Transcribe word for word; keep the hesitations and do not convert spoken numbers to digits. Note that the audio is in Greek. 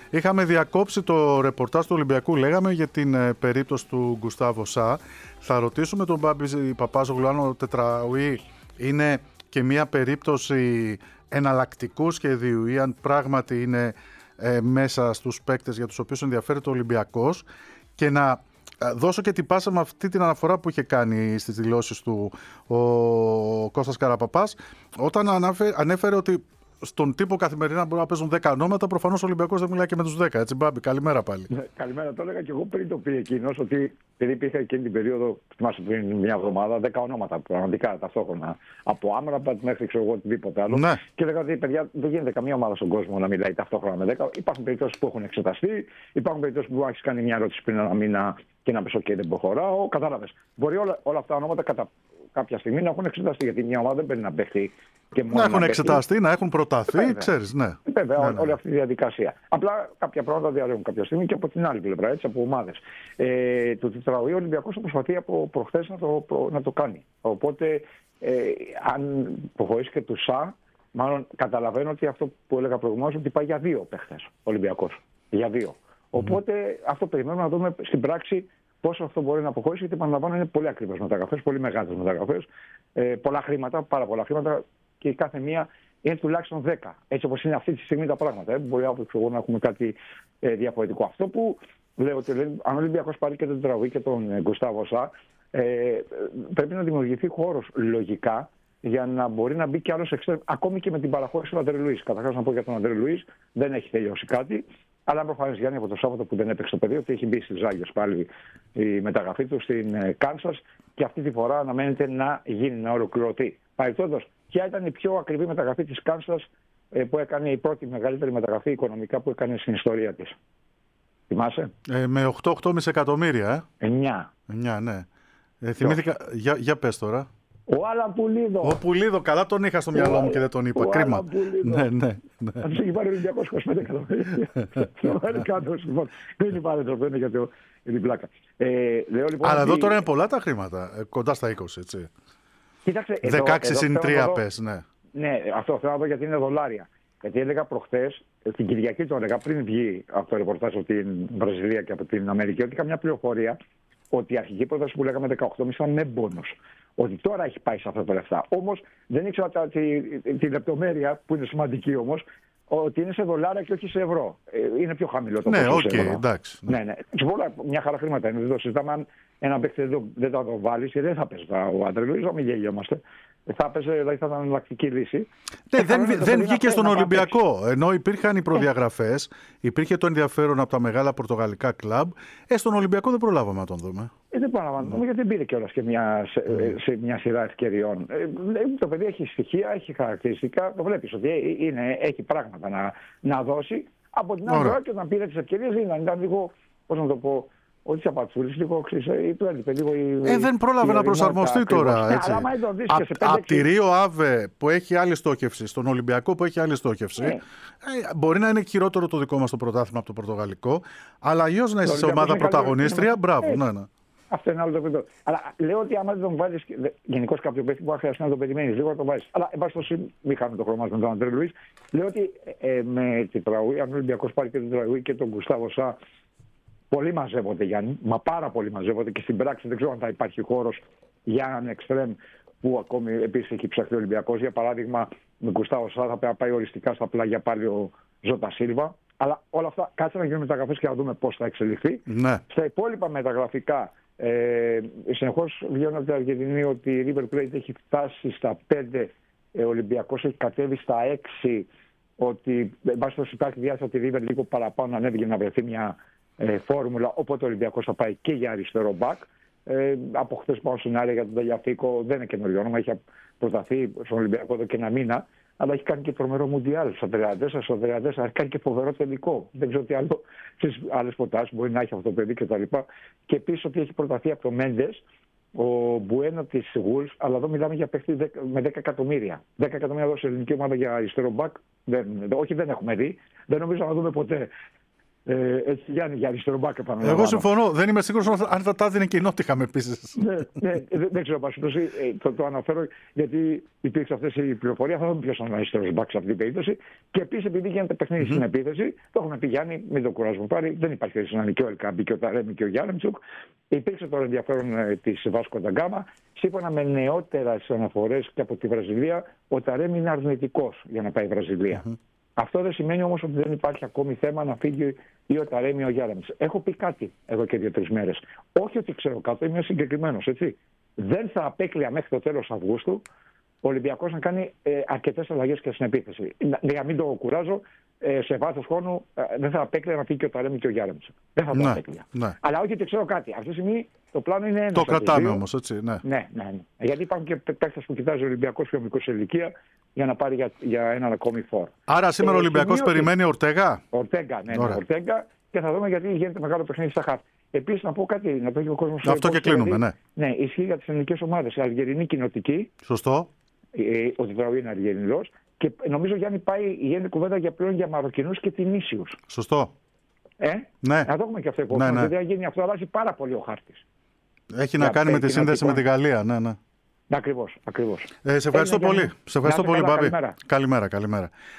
Είχαμε διακόψει το ρεπορτάζ του Ολυμπιακού, λέγαμε, για την ε, περίπτωση του Γκουστάβο Σα. Θα ρωτήσουμε τον Μπάμπη Παπάζογλου αν ο Τετραουή είναι και μια περίπτωση εναλλακτικού σχεδίου ή αν πράγματι είναι ε, μέσα στους παίκτες για τους οποίους ενδιαφέρεται ο Ολυμπιακός, και να δώσω και την πάσα με αυτή την αναφορά που είχε κάνει στις δηλώσεις του ο Κώστας Καραπαπάς, όταν ανάφερε, ανέφερε ότι στον τύπο καθημερινά μπορεί να παίζουν δέκα ονόματα. Προφανώς ο Ολυμπιακός δεν μιλάει και με τους δέκα. Έτσι, Μπάμπη, καλημέρα πάλι. Ναι, καλημέρα. Το έλεγα και εγώ πριν το πει εκείνος, ότι επειδή υπήρχε εκείνη την περίοδο, θυμάσαι πριν μια εβδομάδα, δέκα ονόματα πραγματικά ταυτόχρονα. Από Άμραμπατ μέχρι ξέρω εγώ οτιδήποτε άλλο. Ναι. Και έλεγα ότι παιδιά, δεν γίνεται καμία ομάδα στον κόσμο να μιλάει ταυτόχρονα με δέκα. Υπάρχουν περιπτώσεις που έχουν εξεταστεί, υπάρχουν περιπτώσεις που έχει κάνει μια ερώτηση πριν ένα μήνα και να πει: OK, δεν προχωράω. Κατάλαβες. Μπορεί όλα, όλα αυτά τα ονόματα κατά κάποια στιγμή να έχουν εξεταστεί, γιατί μια ομάδα δεν πρέπει να παίχνει. Να έχουν εξεταστεί, να έχουν προταθεί, ξέρεις, ναι. Βέβαια, ναι, ναι. όλη αυτή η διαδικασία. Απλά κάποια πράγματα διαρρέουν κάποια στιγμή και από την άλλη πλευρά, έτσι, από ομάδες. Ε, το Τετραουή ο Ολυμπιακός θα προσπαθεί από προχθές να το, να το κάνει. Οπότε, ε, αν προχωρήσει και του Σα, μάλλον καταλαβαίνω ότι αυτό που έλεγα προηγουμένως, ότι πάει για δύο παίχτες ο Ολυμπιακός. Για δύο. Mm-hmm. Οπότε, αυτό περιμένουμε να δούμε στην πράξη πόσο αυτό μπορεί να αποχωρήσει, γιατί επαναλαμβάνω είναι πολύ ακριβές μεταγραφές, πολύ μεγάλες μεταγραφές, ε, πολλά χρήματα, πάρα πολλά χρήματα. Και η κάθε μία είναι τουλάχιστον δέκα. Έτσι όπως είναι αυτή τη στιγμή τα πράγματα. Ε. Μπορεί αύριο να έχουμε κάτι ε, διαφορετικό. Αυτό που λέω ότι αν ο Ολυμπιακός πάρει και τον Τετραουή και τον ε, Γκουστάβο Σα, ε, πρέπει να δημιουργηθεί χώρος λογικά για να μπορεί να μπει και άλλος εξτρέμ, ακόμη και με την παραχώρηση του Αντρέ Λουίς. Καταρχάς να πω για τον Αντρέ Λουίς, δεν έχει τελειώσει κάτι. Αλλά προφανώς Γιάννη από το Σάββατο που δεν έπαιξε το παιδί, ότι έχει μπει στις Ζάγιος πάλι η μεταγραφή του στην ε, Κάνσας και αυτή τη φορά αναμένεται να γίνει, να ολοκληρωθεί. Παρεπτόντως, ποια ήταν η πιο ακριβή μεταγραφή της Κάνσας ε, που έκανε η πρώτη μεγαλύτερη μεταγραφή οικονομικά που έκανε στην ιστορία της? Θυμάσαι? Ε, με οκτώ οκτώ κόμμα πέντε εκατομμύρια, ε. εννιά. εννιά, ναι. Ε, θυμήθηκα, για, για πες τώρα. Ο Άλαν Πουλίδο. Ο Πουλίδο, καλά τον είχα στο μυαλό μου και δεν τον είπα. Ο Κρίμα. Ναι, ναι, ναι. Θα τους έχει πάρει ο Ολυμπιακός είκοσι πέντε εκατομμύρια. Δεν υπάρχει τρόπο, είναι για την πλάκα. Αλλά εδώ τώρα είναι πολλά τα χρήματα, κοντά στα είκοσι, έτσι. Κοίταξε, δεκαέξι συν τρία πες, ναι. Ναι, αυτό θέλω να δω γιατί είναι δολάρια. Γιατί έλεγα προχθές, την Κυριακή το έλεγα, πριν βγει αυτό το ρεπορτάζ από την Βραζιλία και από την Αμερική, ότι είχα μια πληροφορία ότι η αρχική πρόταση που λέγαμε δεκαοκτώ κόμμα πέντε ήταν με μπόνους. Ότι τώρα έχει πάει σε αυτά τα λεφτά. Όμως δεν ήξερα τη, τη, τη λεπτομέρεια, που είναι σημαντική όμως, ότι είναι σε δολάρια και όχι σε ευρώ. Είναι πιο χαμηλό το ποσό. Ναι, οκ, okay, εντάξει. Ναι, ναι. Πολλά, μια χαρά χρήματα είναι. Δεν το συζητάμε. Αν ένα παίκτη δεν, δεν θα το βάλει, γιατί δεν θα παίζει ο Άντρε Λουίς, να μην γελιόμαστε. Θα παίζει, δηλαδή θα ήταν εναλλακτική λύση. Ναι, δεν, δεν βγήκε στον Ολυμπιακό. Ενώ υπήρχαν οι προδιαγραφές, υπήρχε το ενδιαφέρον από τα μεγάλα πορτογαλικά κλαμπ. Ε, στον Ολυμπιακό δεν προλάβαμε να τον δούμε. Ε, δεν προλάβαμε να τον δούμε, γιατί δεν πήρε κιόλας και μια, σε, σε μια σειρά ευκαιριών. Ε, το παιδί έχει στοιχεία, έχει χαρακτηριστικά. Το βλέπεις ότι είναι, έχει πράγματα να, να δώσει. Από την άλλη πλευρά και όταν πήρε τις ευκαιρίες ήταν λίγο, πώς να το πω, όχι σε απατσούλης, λίγο ξέρεις, του έλειπε λίγο η... Ε, δεν πρόλαβε να προσαρμοστεί τώρα, έτσι. Από τη Ρίο Άβε που έχει άλλη στόχευση, στον Ολυμπιακό που έχει άλλη στόχευση, ε. Ε, μπορεί να είναι χειρότερο το δικό μας το πρωτάθλημα από το πορτογαλικό, αλλά αλλιώς να είσαι σε ομάδα πρωταγωνίστρια, μπράβο, ε. ναι, ναι. Αυτό είναι άλλο το επίπεδο. Αλλά λέω ότι άμα δεν τον βάλεις, γενικώς κάποιο παίχτη που θα χρειαστεί να τον περιμένεις λίγο να τον βάλεις. Αλλά εν πάση περιπτώσει, μην χάνουμε το χρόνο μας με τον Αντρέ Λουίς. Λέω ότι ε, με την Τετραουή, αν ο Ολυμπιακός πάρει και τον Τετραουή και τον Γκουστάβο Σα, πολλοί μαζεύονται, Γιάννη, μα πάρα πολλοί μαζεύονται και στην πράξη δεν ξέρω αν θα υπάρχει χώρος για έναν εξτρέμ που ακόμη επίσης έχει ψαχθεί ο Ολυμπιακός. Για παράδειγμα, με Γκουστάβο Σα θα πρέπει να πάει οριστικά στα πλάγια πάλι ο Ζώτα Σίλβα. Αλλά όλα αυτά κάτσε να γίνουν μεταγραφές και να δούμε πώς θα εξελιχθεί. Ναι. Στα υπόλοιπα μεταγραφικά, ε, συνεχώς βγαίνουν από την Αργεντινή ότι η River Plate έχει φτάσει στα πέντε, ο Ολυμπιακός έχει κατέβει στα έξι, ότι εν πάση περιπτώσει υπάρχει διάθεση ότι η River λίγο παραπάνω ανέβει για να βρεθεί μια ε, φόρμουλα, οπότε ο Ολυμπιακός θα πάει και για αριστερό μπακ. Ε, από χθες πάω σενάρια για τον Ταλιαφίκο, δεν είναι καινούριο όνομα, έχει προταθεί στον Ολυμπιακό εδώ και ένα μήνα, αλλά έχει κάνει και τρομερό Μουντιάλ στα τριάντα τέσσερα, στο τριάντα τέσσερα, έχει κάνει και φοβερό τελικό. Δεν ξέρω τι άλλο στις άλλες προτάσεις μπορεί να έχει αυτό το παιδί κτλ. Και επίσης ότι έχει προταθεί από το Μέντες ο Μπουένο της Wolves, αλλά εδώ μιλάμε για παίχτη με δέκα εκατομμύρια. δέκα εκατομμύρια εδώ σε ελληνική ομάδα για αριστερό μπακ, δεν, όχι δεν έχουμε δει, δεν νομίζω να δούμε ποτέ. Ε, έτσι, Γιάννη, για αριστερό μπακ επαναλαμβάνω. Εγώ συμφωνώ. Δεν είμαι σίγουρος αν θα τα έδινε και η Νότιχαμ επίσης. ναι, ναι, δεν ξέρω, πάση το, το αναφέρω γιατί υπήρξε αυτές οι πληροφορίες. Θα δούμε ποιος είναι ο αριστερός μπακ σε αυτή την περίπτωση. Και επίσης, επειδή γίνεται παιχνίδι mm-hmm. στην επίθεση, το έχουμε πει Γιάννη, μην το κουράζουμε πάλι. Δεν υπάρχει περίπτωση να είναι και ο Ελκάμπη και ο Ταρέμι και ο Γιάρεμτσουκ. Υπήρξε τώρα ενδιαφέρον ε, της Βάσκο ντα Γκάμα. Σύμφωνα με νεότερες αναφορές και από τη Βραζιλία, ο Ταρέμι είναι αρνητικός για να πάει η Βραζιλία. Mm-hmm. Αυτό δεν σημαίνει όμως ότι δεν υπάρχει ακόμη θέμα να φύγει ή ο Ταρέμι ή ο Γιάρεμτσουκ. Έχω πει κάτι εδώ και δύο-τρεις μέρες. Όχι ότι ξέρω κάτω, είμαι συγκεκριμένος, έτσι. Δεν θα απέκλεια μέχρι το τέλος Αυγούστου ο Ολυμπιακός να κάνει ε, αρκετές αλλαγές και στην επίθεση. Για να μην το κουράζω, ε, σε βάθος χρόνου ε, δεν θα απέκλεια να φύγει και ο Ταρέμι και ο Γιάρεμτσουκ. Δεν θα το ναι, απέκλεια. Ναι. Αλλά όχι ότι ξέρω κάτι. Αυτή τη στιγμή το πλάνο είναι ένα. Το κρατάμε όμως, έτσι. Ναι. Ναι, ναι, ναι. Γιατί υπάρχουν και παίκτες που κοιτάζει ο Ολυμπιακός πιο μικρός σε ηλικία για να πάρει για, για έναν ακόμη φόρ. Άρα σήμερα ο ε, Ολυμπιακός σημείο... περιμένει Ορτέγα. Ορτέγα, ναι, ναι, Ορτέγα. Και θα δούμε γιατί γίνεται μεγάλο παιχνίδι στα χάρτη. Επίσης να πω κάτι, να το έχει ο κόσμος. Αυτό και κλείνουμε, δηλαδή, ναι. Ναι, ισχύει για τις ελληνικές ομάδες. Η Αλγερινή κοινοτική. Σωστό. Ε, ο Τετραουή είναι Αλγερινός. Και νομίζω Γιάννη πάει η κουβέντα για πλέον για Μαροκινούς και Τινήσιους. Σωστό. Ε, ναι. Να το έχουμε και αυτό υπόψη. Ναι, ναι. Δηλαδή, αν γίνει αυτό, αλλάζει πάρα πολύ ο χάρτης. Έχει για να κάνει με τη σύνδεση με τη Γαλλία. Ναι, ναι. Ακριβώς, ακριβώς. Ε, σε ευχαριστώ Έγινε, πολύ. Σε ευχαριστώ πολύ, Μπάμπη. Καλημέρα. καλημέρα, καλημέρα.